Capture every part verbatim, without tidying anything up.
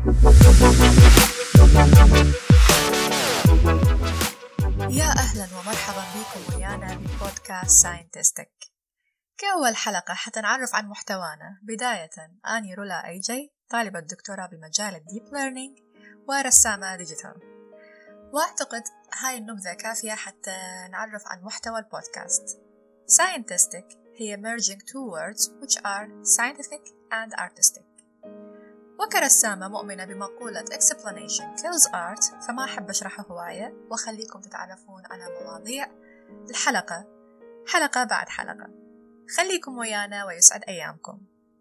يا أهلا ومرحبا بكم ويانا ببودكاست ساينتستك. كأول حلقة حتنعرف عن محتوانا. بداية أني رولا أي جي، طالبة دكتوراه بمجال الديب ليرنينج ورسامة ديجيتال، وأعتقد هاي النبذة كافية حتى نعرف عن محتوى البودكاست. Scientistic هي merging two words which are scientific and artistic. وكرسامة مؤمنة بمقولة explanation kills art، فما أحب أشرحه هواية وخليكم تتعرفون على مواضيع الحلقة حلقة بعد حلقة. خليكم ويانا ويسعد أيامكم.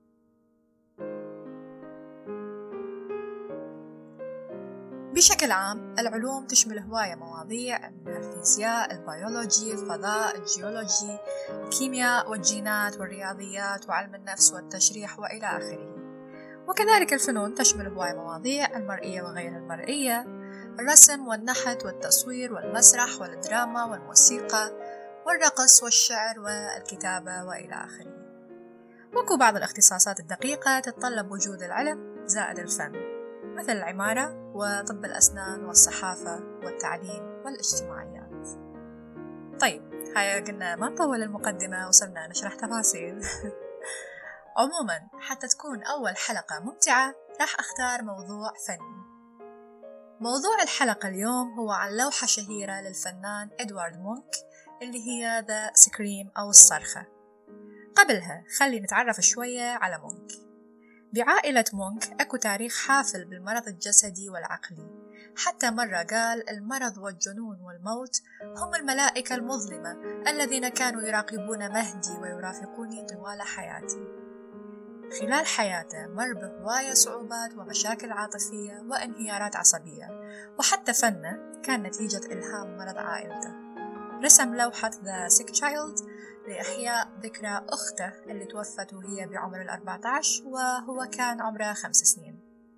بشكل عام العلوم تشمل هواية مواضيع من الفيزياء، البيولوجي، الفضاء، الجيولوجي، الكيمياء والجينات والرياضيات وعلم النفس والتشريح وإلى آخره. وكذلك الفنون تشمل هواية مواضيع المرئية وغير المرئية، الرسم والنحت والتصوير والمسرح والدراما والموسيقى والرقص والشعر والكتابة وإلى آخره. وكو بعض الاختصاصات الدقيقة تتطلب وجود العلم زائد الفن، مثل العمارة وطب الأسنان والصحافة والتعليم والاجتماعيات. طيب، هيا قلنا ما نطول المقدمة وصلنا نشرح تفاصيل. عموما حتى تكون أول حلقة ممتعة راح أختار موضوع فني. موضوع الحلقة اليوم هو عن لوحة شهيرة للفنان إدوارد مونك اللي هي The Scream أو الصرخة. قبلها خلي نتعرف شوية على مونك. بعائلة مونك أكو تاريخ حافل بالمرض الجسدي والعقلي، حتى مرة قال المرض والجنون والموت هم الملائكة المظلمة الذين كانوا يراقبون مهدي ويرافقوني طوال حياتي. خلال حياته مر بهواية صعوبات ومشاكل عاطفية وانهيارات عصبية، وحتى فنه كان نتيجة إلهام مرض عائلته. رسم لوحة The Sick Child لإحياء ذكرى أخته اللي توفت وهي بعمر الأربعة عشر وهو كان عمره خمس سنين.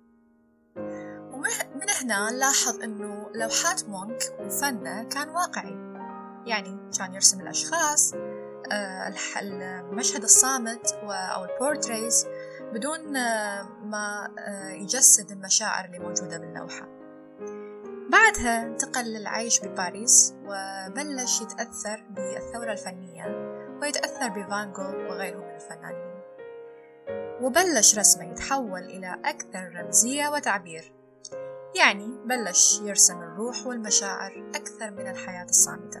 ومن هنا نلاحظ أنه لوحات مونك وفنه كان واقعي، يعني كان يرسم الأشخاص، المشهد الصامت أو البورتريز بدون ما يجسد المشاعر اللي موجودة باللوحة. بعدها انتقل للعيش بباريس وبلش يتأثر بالثورة الفنية ويتأثر بفان جوغ وغيره من الفنانين، وبلش رسمه يتحول إلى أكثر رمزية وتعبير، يعني بلش يرسم الروح والمشاعر أكثر من الحياة الصامتة.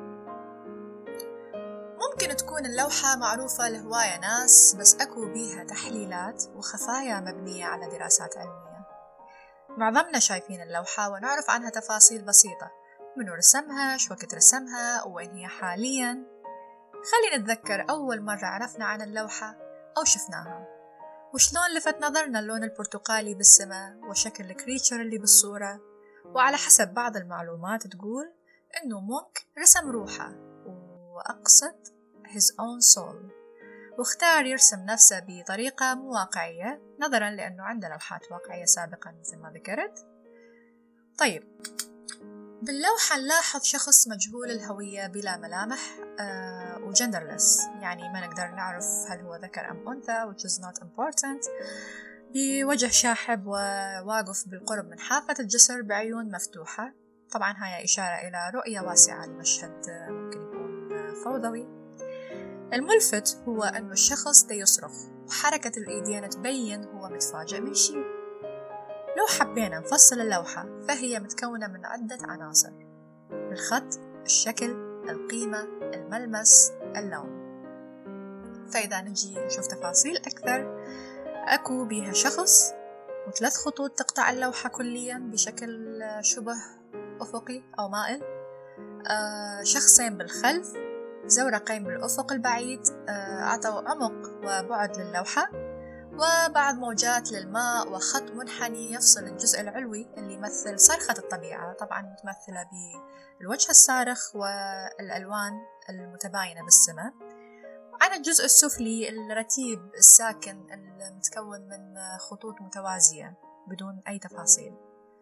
ممكن تكون اللوحة معروفة لهواية ناس، بس أكو بيها تحليلات وخفايا مبنية على دراسات علمية. معظمنا شايفين اللوحة ونعرف عنها تفاصيل بسيطة، منو رسمها، شو وقت رسمها، وين هي حاليا. خلينا نتذكر أول مرة عرفنا عن اللوحة أو شفناها، وشلون لفت نظرنا اللون البرتقالي بالسماء وشكل الكريتشر اللي بالصورة. وعلى حسب بعض المعلومات تقول إنه مونك رسم روحه، وأقصد his own soul، واختار يرسم نفسه بطريقة مو واقعية نظرا لأنه عنده لوحات واقعية سابقا مثل ما ذكرت. طيب، باللوحة نلاحظ شخص مجهول الهوية بلا ملامح آه وجندرلس، يعني ما نقدر نعرف هل هو ذكر أم أنثى which is not important، بوجه شاحب وواقف بالقرب من حافة الجسر بعيون مفتوحة. طبعا هاي إشارة إلى رؤية واسعة. المشهد ممكن يكون فوضوي. الملفت هو أنه الشخص دا يصرخ وحركة الإيدين تبين هو متفاجئ من شيء. لو حبينا نفصل اللوحة فهي متكونة من عدة عناصر: الخط، الشكل، القيمة، الملمس، اللون. فإذا نجي نشوف تفاصيل أكثر، أكو بيها شخص وثلاث خطوط تقطع اللوحة كليا بشكل شبه أفقي أو مائل، آه شخصين بالخلف، زورقين بالأفق البعيد أعطوا عمق وبعد للوحة، وبعض موجات للماء، وخط منحني يفصل الجزء العلوي اللي يمثل صرخة الطبيعة، طبعا متمثلة بالوجه الصارخ والألوان المتباينة بالسماء، عن الجزء السفلي الرتيب الساكن المتكون من خطوط متوازية بدون أي تفاصيل.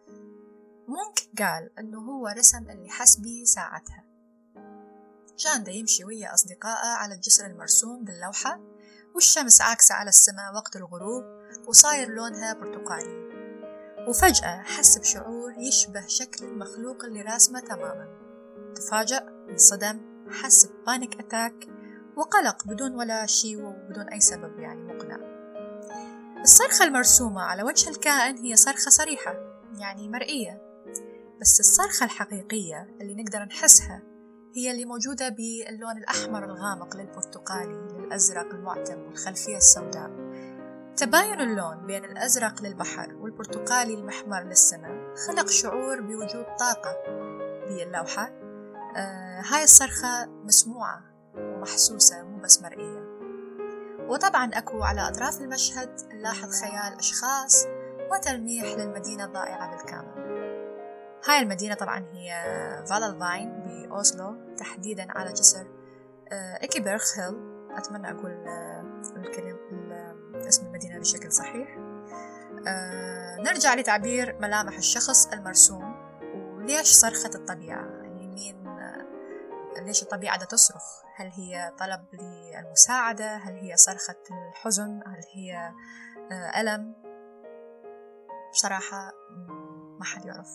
مونك قال أنه هو رسم اللي حس بيه ساعتها. كان دا يمشي ويا أصدقائه على الجسر المرسوم باللوحة، والشمس عاكسة على السماء وقت الغروب وصاير لونها برتقالي، وفجأة حس بشعور يشبه شكل المخلوق اللي راسمه تماما. تفاجأ، انصدم، حس ببانيك أتاك وقلق بدون ولا شيء وبدون أي سبب يعني مقنع. الصرخة المرسومة على وجه الكائن هي صرخة صريحة يعني مرئية، بس الصرخة الحقيقية اللي نقدر نحسها هي اللي موجودة باللون الأحمر الغامق للبرتقالي للأزرق المعتم والخلفية السوداء. تباين اللون بين الأزرق للبحر والبرتقالي المحمر للسماء خلق شعور بوجود طاقة باللوحة. آه هاي الصرخة مسموعة ومحسوسة مو بس مرئية. وطبعا أكو على أطراف المشهد نلاحظ خيال أشخاص وتلميح للمدينة الضائعة بالكامل. هاي المدينة طبعا هي فالالفاين بأوسلو، تحديدا على جسر إيكيبرغ هيل. أتمنى أقول الكلمة اسم المدينة بشكل صحيح. نرجع لتعبير ملامح الشخص المرسوم وليش صرخة الطبيعة، يعني مين ليش الطبيعة تصرخ؟ هل هي طلب للمساعدة؟ هل هي صرخة الحزن؟ هل هي ألم؟ بصراحة ما حد يعرف.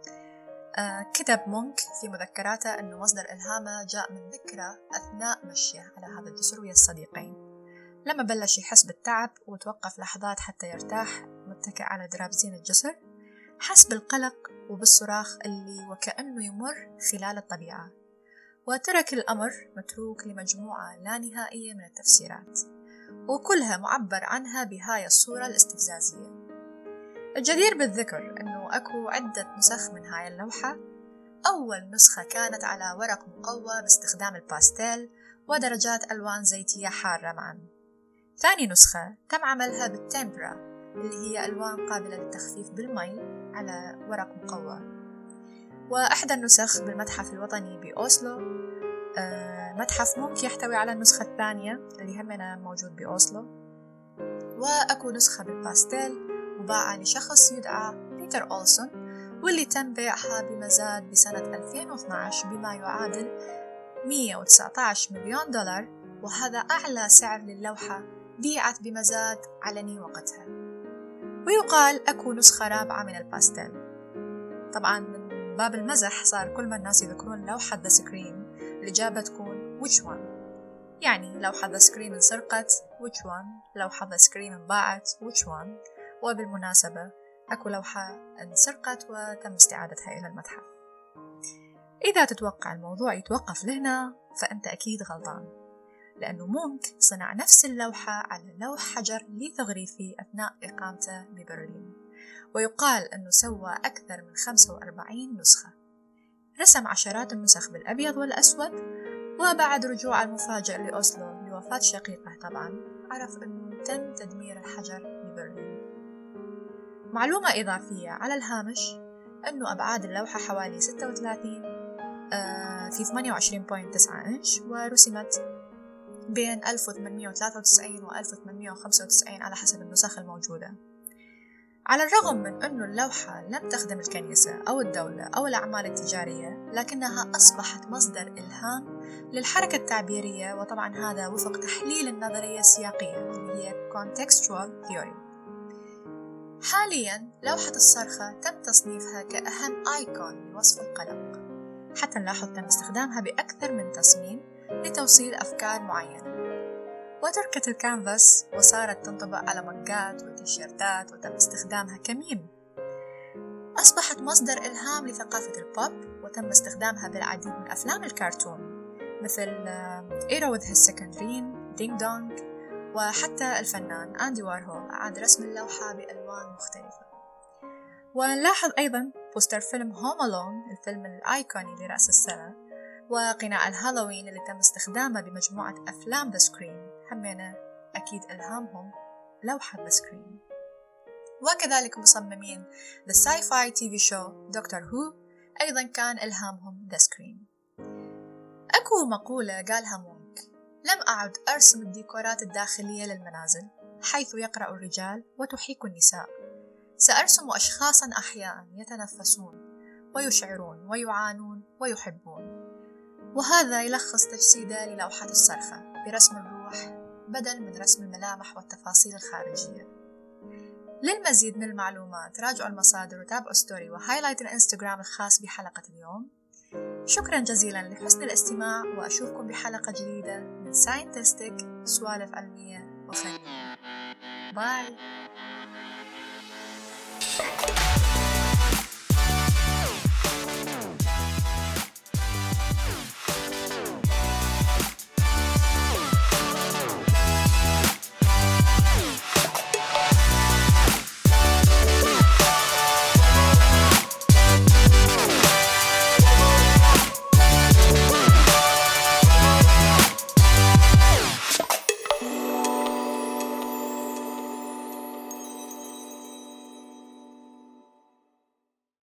كتب مونك في مذكراته أنه مصدر إلهامه جاء من ذكرى أثناء مشيه على هذا الجسر ويا الصديقين، لما بلش يحس بالتعب وتوقف لحظات حتى يرتاح متكئ على درابزين الجسر، حس بالقلق وبالصراخ اللي وكأنه يمر خلال الطبيعة، وترك الأمر متروك لمجموعة لا نهائية من التفسيرات، وكلها معبر عنها بهاي الصورة الاستفزازية. الجدير بالذكر أنه أكو عدة نسخ من هاي اللوحة. أول نسخة كانت على ورق مقوى باستخدام الباستيل ودرجات ألوان زيتية حارة معا. ثاني نسخة تم عملها بالتمبرا اللي هي ألوان قابلة للتخفيف بالمي على ورق مقوى. وأحدى النسخ بالمتحف الوطني بأوسلو. آه متحف مونك يحتوي على النسخة الثانية اللي همنا موجود بأوسلو. وأكو نسخة بالباستيل مباعة لشخص يدعى بيتر أولسون، واللي تم بيعها بمزاد بسنة ألفين واثناشر بما يعادل مئة وتسعة عشر مليون دولار، وهذا أعلى سعر للوحة بيعت بمزاد علني وقتها. ويقال أكو نسخة رابعة من الباستيل. طبعا من باب المزح صار كل ما الناس يذكرون لوحة ذا سكريم الإجابة تكون which one، يعني لوحة ذا سكريم انسرقت which one، لوحة ذا سكريم انباعت which one. وبالمناسبة أكو لوحة انسرقت وتم استعادتها إلى المتحف. إذا تتوقع الموضوع يتوقف لهنا فأنت أكيد غلطان، لأنه مونك صنع نفس اللوحة على لوح حجر ليثوغريفي أثناء إقامته ببرلين، ويقال أنه سوى أكثر من خمسة وأربعين نسخة. رسم عشرات النسخ بالأبيض والأسود، وبعد رجوع المفاجئ لأوسلو لوفاة شقيقه طبعا عرف أنه تم تدمير الحجر ببرلين. معلومة إضافية على الهامش أنه أبعاد اللوحة حوالي ستة وثلاثين آه في ثمانية وعشرين فاصلة تسعة إنش، ورسمت بين ألف وثمانمئة وثلاثة وتسعين و ألف وثمانمئة وخمسة وتسعين على حسب النسخ الموجودة. على الرغم من أنه اللوحة لم تخدم الكنيسة أو الدولة أو الأعمال التجارية، لكنها أصبحت مصدر إلهام للحركة التعبيرية، وطبعا هذا وفق تحليل النظرية السياقية اللي هي contextual theory. حاليا لوحة الصرخة تم تصنيفها كأهم آيكون لوصف القلق، حتى نلاحظ تم استخدامها بأكثر من تصميم لتوصيل أفكار معينة. وتركت الكانفاس وصارت تنطبق على مجات وتيشيرتات وتم استخدامها كميم. أصبحت مصدر إلهام لثقافة البوب، وتم استخدامها بالعديد من أفلام الكرتون مثل إيرا with his second dream، دينغ دونغ، وحتى الفنان أندي وارهول أعاد رسم اللوحة بألوان مختلفة. ونلاحظ أيضا بوستر فيلم هوم ألون الفيلم الآيكوني لرأس السنة، وقناع الهالوين اللي تم استخدامه بمجموعة أفلام ذا سكريم همينة أكيد إلهامهم لوحة ذا سكريم. وكذلك مصممين ذا ساي فاي تي في شو دكتور هو أيضا كان إلهامهم ذا سكريم. أكو مقولة قالها مونك: لم أعد أرسم الديكورات الداخلية للمنازل حيث يقرأ الرجال وتحيك النساء، سأرسم أشخاصا أحياء يتنفسون ويشعرون ويعانون ويحبون. وهذا يلخص تجسيده للوحة الصرخة برسم الروح بدل من رسم الملامح والتفاصيل الخارجية. للمزيد من المعلومات راجعوا المصادر وتابعوا ستوري وهايلايت الانستغرام الخاص بحلقة اليوم. شكرا جزيلا لحسن الاستماع، وأشوفكم بحلقة جديدة من ساينتستيك، سوالف علمية وفنية. باي.